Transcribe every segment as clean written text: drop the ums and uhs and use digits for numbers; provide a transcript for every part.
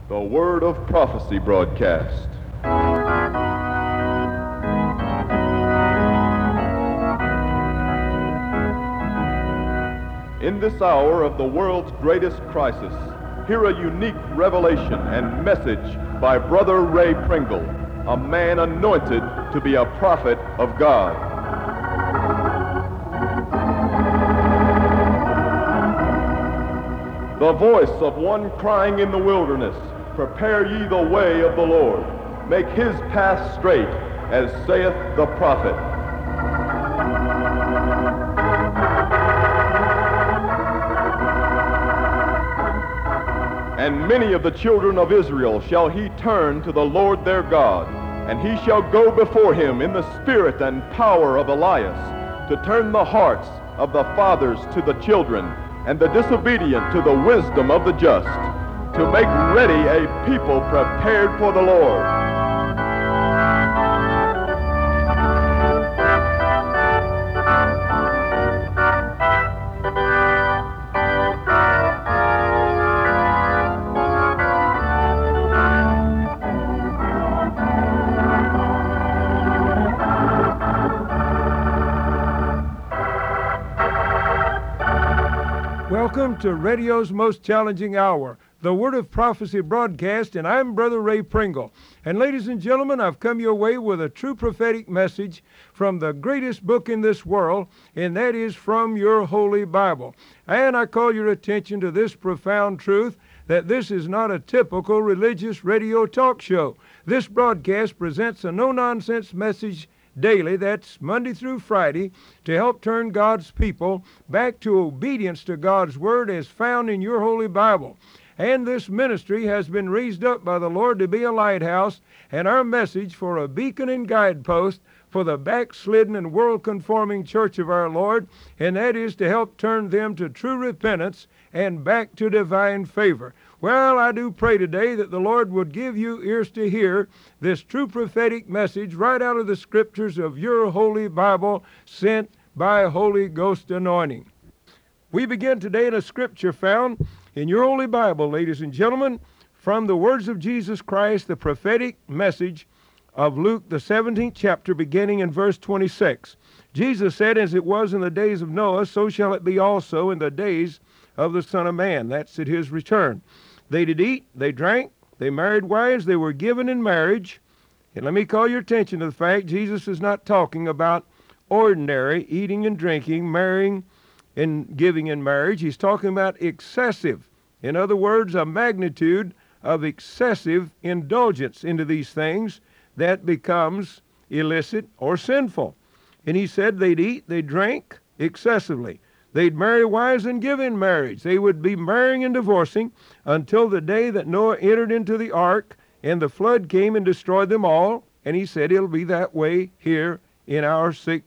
The Word of Prophecy broadcast. In this hour of the world's greatest crisis, hear a unique revelation and message by Brother Ray Pringle, a man anointed to be a prophet of God. The voice of one crying in the wilderness, prepare ye the way of the Lord. Make his path straight, as saith the prophet. And many of the children of Israel shall he turn to the Lord their God, and he shall go before him in the spirit and power of Elias, to turn the hearts of the fathers to the children, and the disobedient to the wisdom of the just, to make ready a people prepared for the Lord. Welcome to radio's most challenging hour, the Word of Prophecy broadcast, and I'm Brother Ray Pringle. And ladies and gentlemen, I've come your way with a true prophetic message from the greatest book in this world, and that is from your Holy Bible. And I call your attention to this profound truth, that this is not a typical religious radio talk show. This broadcast presents a no-nonsense message daily, that's Monday through Friday, to help turn God's people back to obedience to God's Word as found in your Holy Bible. And this ministry has been raised up by the Lord to be a lighthouse, and our message for a beacon and guidepost for the backslidden and world-conforming church of our Lord, and that is to help turn them to true repentance and back to divine favor. Well, I do pray today that the Lord would give you ears to hear this true prophetic message right out of the scriptures of your Holy Bible, sent by Holy Ghost anointing. We begin today in a scripture found in your Holy Bible, ladies and gentlemen, from the words of Jesus Christ, the prophetic message of Luke, the 17th chapter, beginning in verse 26. Jesus said, as it was in the days of Noah, so shall it be also in the days of the Son of Man. That's at his return. They did eat, they drank, they married wives, they were given in marriage. And let me call your attention to the fact Jesus is not talking about ordinary eating and drinking, marrying and giving in marriage. He's talking about excessive. In other words, a magnitude of excessive indulgence into these things that becomes illicit or sinful. And he said they'd eat, they drank excessively. They'd marry wives and give in marriage. They would be marrying and divorcing until the day that Noah entered into the ark and the flood came and destroyed them all. And he said it'll be that way here in our sick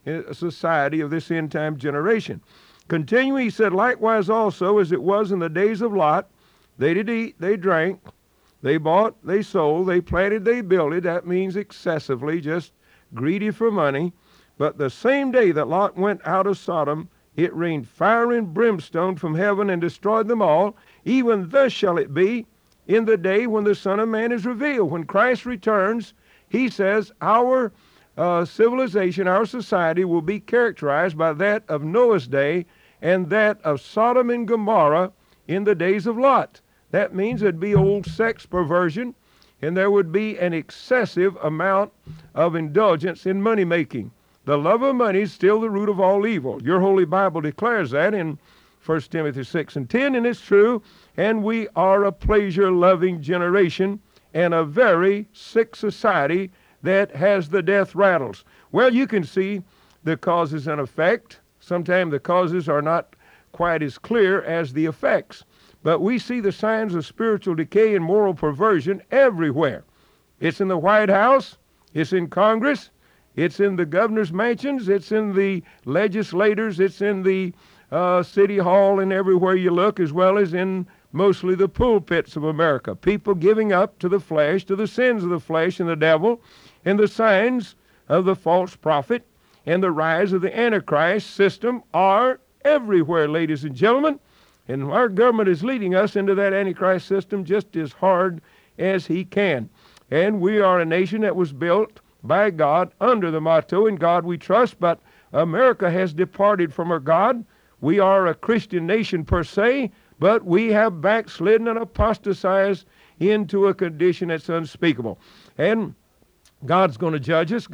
society of this end-time generation. Continuing, he said, likewise also as it was in the days of Lot, they did eat, they drank, they bought, they sold, they planted, they builded. That means excessively, just greedy for money. But the same day that Lot went out of Sodom, it rained fire and brimstone from heaven and destroyed them all. Even thus shall it be in the day when the Son of Man is revealed. When Christ returns, he says our civilization, our society will be characterized by that of Noah's day and that of Sodom and Gomorrah in the days of Lot. That means there'd be old sex perversion, and there would be an excessive amount of indulgence in money making. The love of money is still the root of all evil. Your Holy Bible declares that in 1 Timothy 6 and 10, and it's true. And we are a pleasure-loving generation and a very sick society that has the death rattles. Well, you can see the causes and effect. Sometimes the causes are not quite as clear as the effects. But we see the signs of spiritual decay and moral perversion everywhere. It's in the White House. It's in Congress. It's in the governor's mansions, it's in the legislators, it's in the city hall and everywhere you look, as well as in mostly the pulpits of America. People giving up to the flesh, to the sins of the flesh and the devil, and the signs of the false prophet and the rise of the Antichrist system are everywhere, ladies and gentlemen. And our government is leading us into that Antichrist system just as hard as he can. And we are a nation that was built by God under the motto, "In God we trust," but America has departed from our God. We are a Christian nation per se, but we have backslidden and apostatized into a condition that's unspeakable. And God's going to judge us.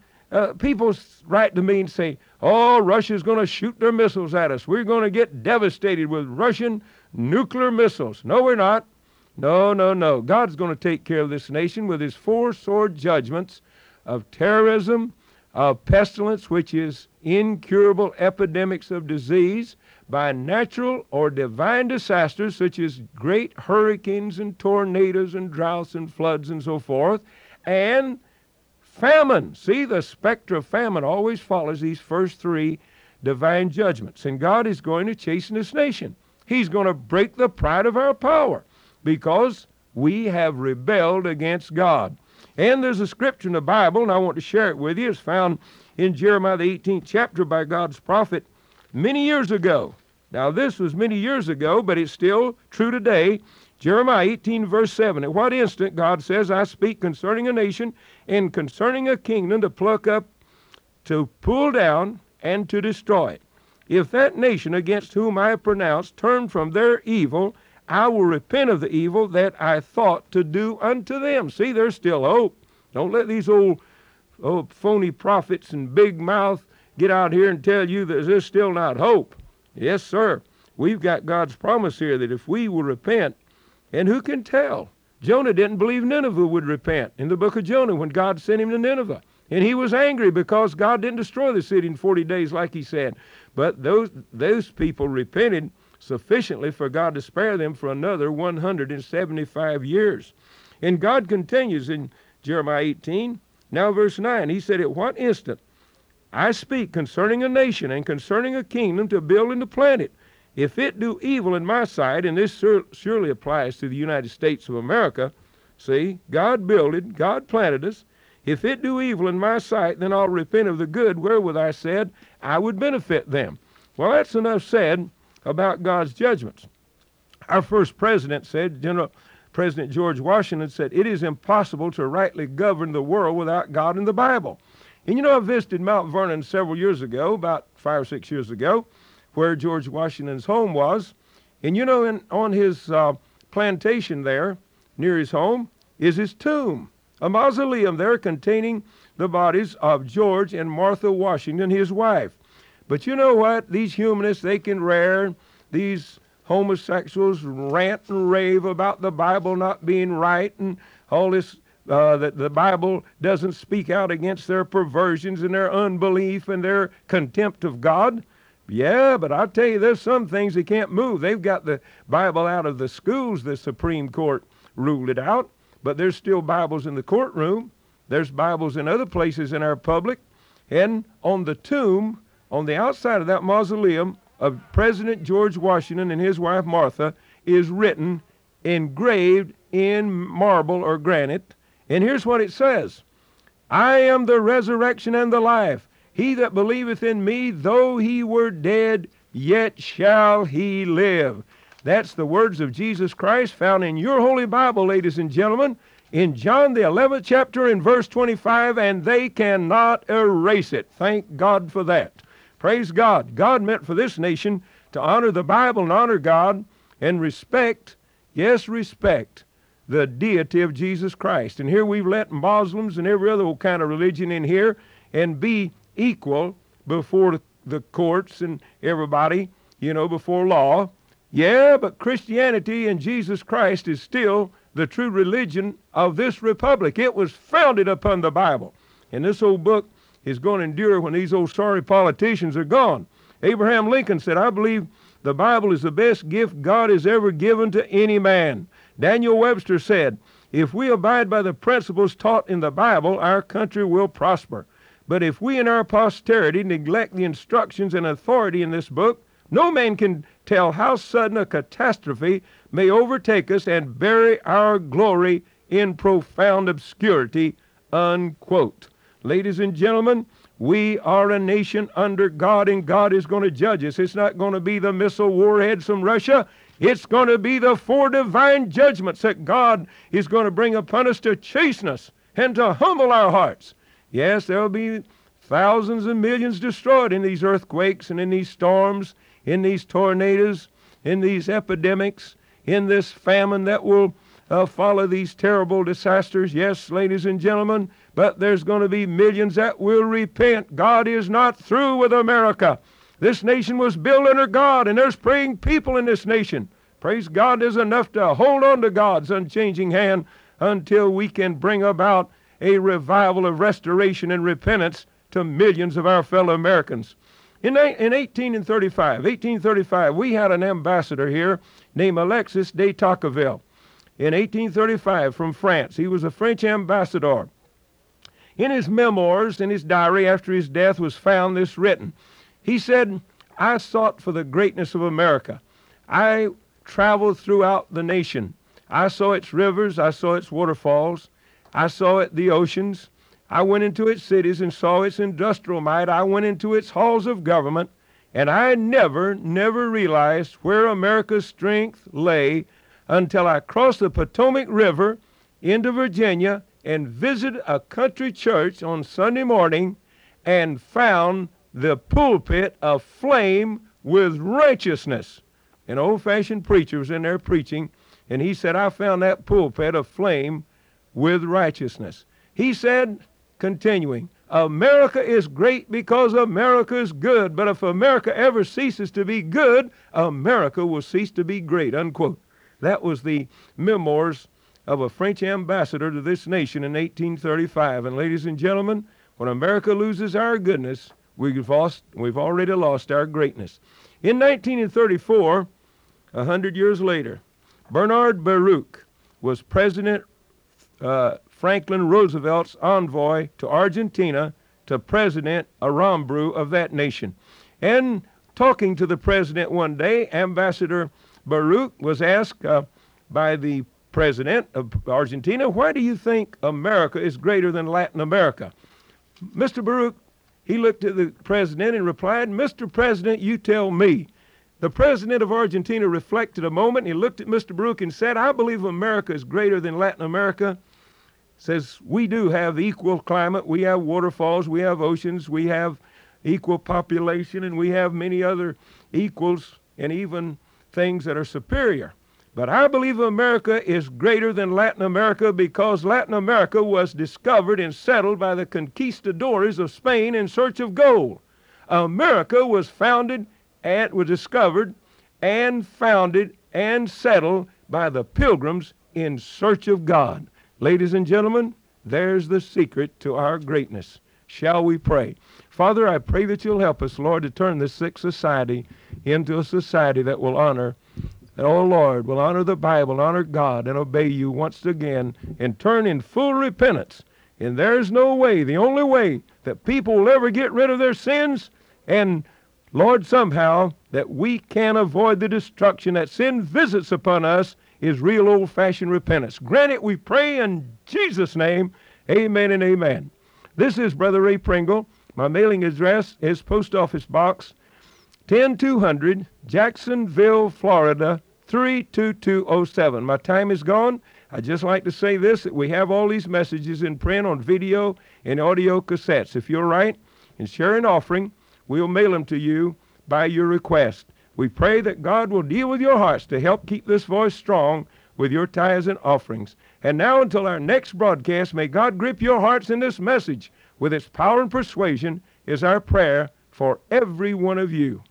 People write to me and say, "Oh, Russia's going to shoot their missiles at us. We're going to get devastated with Russian nuclear missiles." No, we're not. No, no, no. God's going to take care of this nation with his four-sword judgments of terrorism, of pestilence, which is incurable epidemics of disease, by natural or divine disasters such as great hurricanes and tornadoes and droughts and floods and so forth, and famine. See, the specter of famine always follows these first three divine judgments. And God is going to chasten this nation. He's going to break the pride of our power because we have rebelled against God. And there's a scripture in the Bible, and I want to share it with you. It's found in Jeremiah, the 18th chapter, by God's prophet many years ago. Now, this was many years ago, but it's still true today. Jeremiah 18, verse 7. At what instant, God says, "I speak concerning a nation and concerning a kingdom to pluck up, to pull down, and to destroy it. If that nation against whom I pronounce turn from their evil, I will repent of the evil that I thought to do unto them." See, there's still hope. Don't let these old phony prophets and big mouth get out here and tell you that there's still not hope. Yes, sir. We've got God's promise here that if we will repent, and who can tell? Jonah didn't believe Nineveh would repent in the book of Jonah when God sent him to Nineveh. And he was angry because God didn't destroy the city in 40 days like he said. But those people repented sufficiently for God to spare them for another 175 years. And God continues in Jeremiah 18, now verse 9. He said, "At what instant I speak concerning a nation and concerning a kingdom to build and to plant it. If it do evil in my sight," and this surely applies to the United States of America. See, God builded, God planted us. "If it do evil in my sight, then I'll repent of the good wherewith I said I would benefit them." Well, that's enough said about God's judgments. Our first president said, General President George Washington said, "It is impossible to rightly govern the world without God and the Bible." And you know, I visited Mount Vernon several years ago, about 5 or 6 years ago, where George Washington's home was. And you know, on his plantation there, near his home, is his tomb, a mausoleum there containing the bodies of George and Martha Washington, his wife. But you know what? These humanists, they can rare, these homosexuals rant and rave about the Bible not being right and all this, that the Bible doesn't speak out against their perversions and their unbelief and their contempt of God. Yeah, but I'll tell you, there's some things they can't move. They've got the Bible out of the schools. The Supreme Court ruled it out. But there's still Bibles in the courtroom. There's Bibles in other places in our public. And on the tomb, on the outside of that mausoleum of President George Washington and his wife Martha, is written, engraved in marble or granite. And here's what it says: "I am the resurrection and the life. He that believeth in me, though he were dead, yet shall he live." That's the words of Jesus Christ found in your Holy Bible, ladies and gentlemen, in John the 11th chapter in verse 25, and they cannot erase it. Thank God for that. Praise God. God meant for this nation to honor the Bible and honor God and respect, yes, respect the deity of Jesus Christ. And here we've let Muslims and every other kind of religion in here and be equal before the courts and everybody, you know, before law. Yeah, but Christianity and Jesus Christ is still the true religion of this republic. It was founded upon the Bible. And this old book is going to endure when these old sorry politicians are gone. Abraham Lincoln said, "I believe the Bible is the best gift God has ever given to any man." Daniel Webster said, "If we abide by the principles taught in the Bible, our country will prosper. But if we and our posterity neglect the instructions and authority in this book, no man can tell how sudden a catastrophe may overtake us and bury our glory in profound obscurity." Unquote. Ladies and gentlemen, We are a nation under God, and God is going to judge us. It's not going to be the missile warheads from Russia. It's going to be the four divine judgments that God is going to bring upon us to chasten us and to humble our hearts. Yes, there will be thousands and millions destroyed in these earthquakes and in these storms, in these tornadoes, in these epidemics, in this famine that will follow these terrible disasters. Yes, ladies and gentlemen, but there's going to be millions that will repent. God is not through with America. This nation was built under God, and there's praying people in this nation. Praise God, there's enough to hold on to God's unchanging hand until we can bring about a revival of restoration and repentance to millions of our fellow Americans. In 1835, we had an ambassador here named Alexis de Tocqueville. In 1835 from France. He was a French ambassador. In his memoirs, in his diary after his death, was found this written. He said, I sought for the greatness of America. I traveled throughout the nation. I saw its rivers, I saw its waterfalls, I saw the oceans. I went into its cities and saw its industrial might. I went into its halls of government, and I never realized where America's strength lay until I crossed the Potomac River into Virginia and visited a country church on Sunday morning and found the pulpit aflame with righteousness. An old-fashioned preacher was in there preaching, and he said, I found that pulpit aflame with righteousness. He said, continuing, America is great because America is good, but if America ever ceases to be good, America will cease to be great, unquote. That was the memoirs of a French ambassador to this nation in 1835. And ladies and gentlemen, when America loses our goodness, we've already lost our greatness. In 1934, 100 years later, Bernard Baruch was President Franklin Roosevelt's envoy to Argentina to President Aramburu of that nation. And talking to the president one day, Ambassador Baruch was asked by the president of Argentina, why do you think America is greater than Latin America? Mr. Baruch, he looked at the president and replied, Mr. President, you tell me. The president of Argentina reflected a moment. He looked at Mr. Baruch and said, I believe America is greater than Latin America. Says, we do have equal climate. We have waterfalls. We have oceans. We have equal population. And we have many other equals and even things that are superior. But I believe America is greater than Latin America because Latin America was discovered and settled by the conquistadores of Spain in search of gold. America was discovered and founded and settled by the pilgrims in search of God. Ladies and gentlemen, there's the secret to our greatness. Shall we pray? Father, I pray that you'll help us, Lord, to turn this sick society into a society that will honor, oh Lord, will honor the Bible, honor God, and obey you once again, and turn in full repentance. And there's no way, the only way that people will ever get rid of their sins, and Lord, somehow, that we can avoid the destruction that sin visits upon us, is real old-fashioned repentance. Grant it, we pray in Jesus' name. Amen and amen. This is Brother Ray Pringle. My mailing address is Post Office Box 10200, Jacksonville, Florida 32207. My time is gone. I'd just like to say this, that we have all these messages in print on video and audio cassettes. If you're right and share an offering, we'll mail them to you by your request. We pray that God will deal with your hearts to help keep this voice strong with your tithes and offerings. And now until our next broadcast, may God grip your hearts in this message with its power and persuasion is our prayer for every one of you.